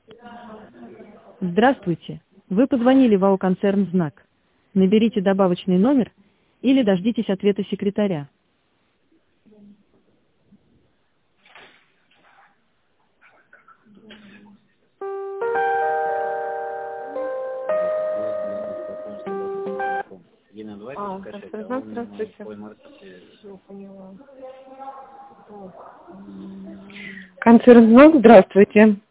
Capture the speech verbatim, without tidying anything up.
Здравствуйте. Вы позвонили в АО «Концерн Знак». Наберите добавочный номер или дождитесь ответа секретаря. А, «Концерн Знак», здравствуйте. Все, поняла. «Концерн Знак», здравствуйте.